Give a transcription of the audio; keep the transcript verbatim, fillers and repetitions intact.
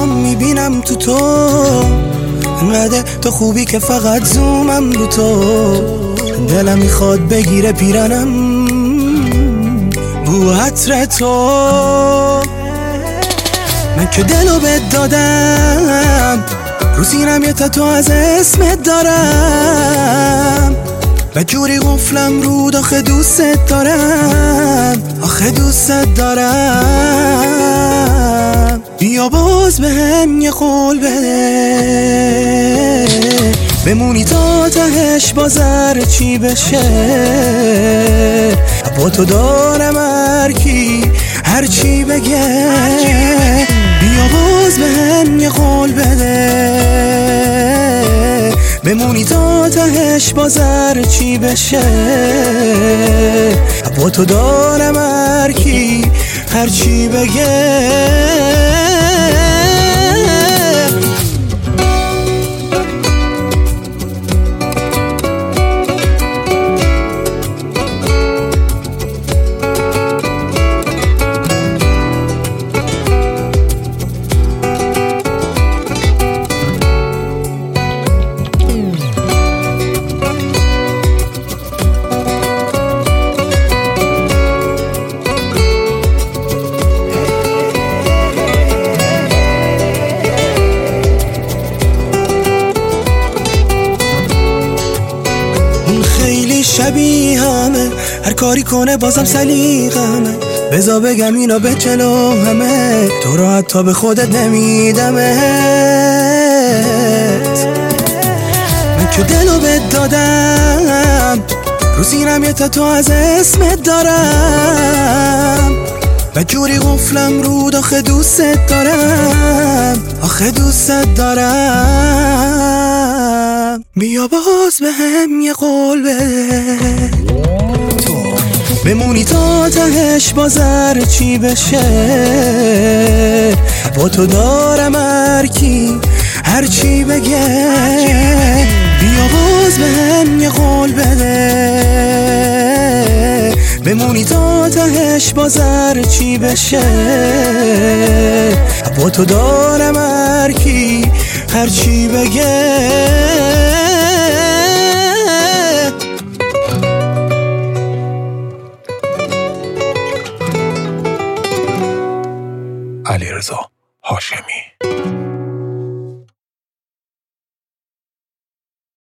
چشام میبینم تو تو، انقدر تو خوبی که فقط زومم رو تو. دلم میخواد بگیره پیرنم بو عطر تو. من که دلو بد دادم، رو سینم یه تتو از اسمت دارم. بجوری قفلم رود آخه دوست دارم، آخه دوست دارم. بیا باز به هم یه قول بده، بمونی تا تهش بازر چی بشه. با تو دارم هر کی هر چی بگه. بیا باز به هم یه قول بده، بمونی تا تهش بازر چی بشه. با تو دارم هر کی هر چی بگه. شبیه همه، هر کاری کنه بازم سلیقمه. بذار بگم اینو به جلو همه، تو رو حتی به خودت نمیدمت. من که دلو بد دادم، رو سینم یه تتو از اسمت دارم. بجوری قفلم رود آخه دوست دارم، آخه دوست دارم. بیا باز به هم یه قول بده، تو بمونی تا تهش بازر چی بشه. با تو دارم هر کی هر چی بگه. بیا باز به هم یه قول بده، بمونی تا تهش بازر چی بشه. با تو دارم هر کی هر چی بگه.